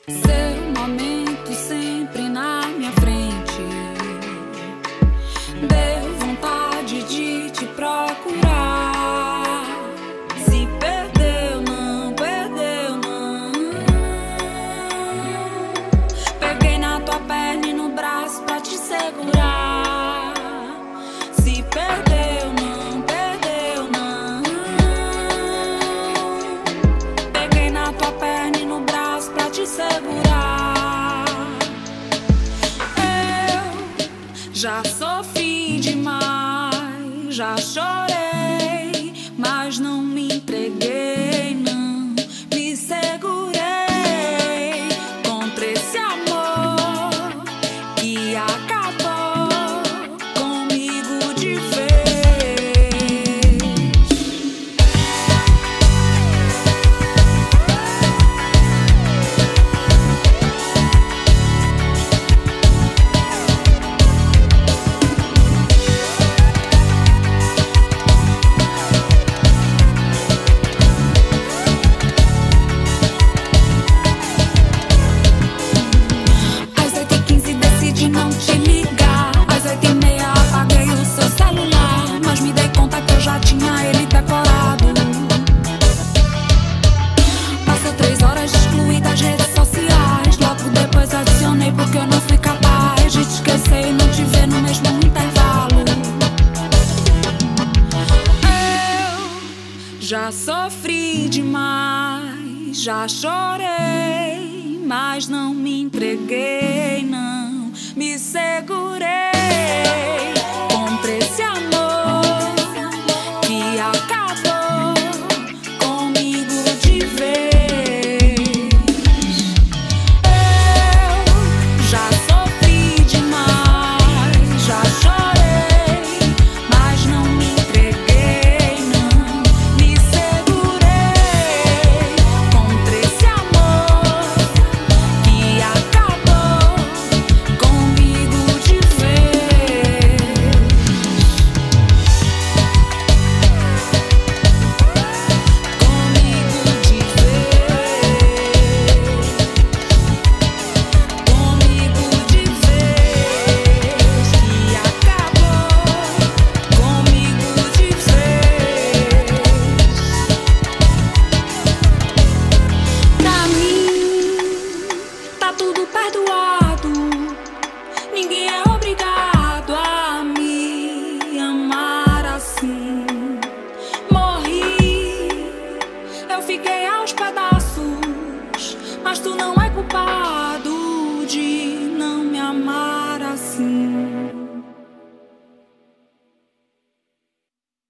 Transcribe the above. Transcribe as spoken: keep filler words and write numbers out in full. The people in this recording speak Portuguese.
Seu momento sempre na minha frente, deu vontade de te procurar. Se perdeu, não perdeu, não. Peguei na tua perna e no braço pra te segurar. Se perdeu, não perdeu, não. Peguei na tua perna e no braço pra te segurar. Eu já sofri demais, já chorei, mas não me entreguei, não me segurei contra esse amor que acabou comigo de vez. Às oito e quinze decidi não te ligar. Às oito e meia apaguei o seu celular, mas me dei conta que eu já tinha ele decorado. Passou três horas excluí das redes sociais. Logo depois adicionei porque eu não fui capaz de te esquecer e não te ver no mesmo intervalo. Eu já sofri demais, já chorei, mas não me entreguei, não me segurei contra esse amor que acabou comigo de vez. Eu já sofri demais, já chorei, mas não me entreguei, não me segurei contra esse amor que acabou comigo de vez. Comigo de vez. Comigo de vez. Que acabou comigo de vez. Pra mim tá tudo perdoado. Ninguém é obrigado a me amar assim. Morri, eu fiquei aos pedaços, mas tu não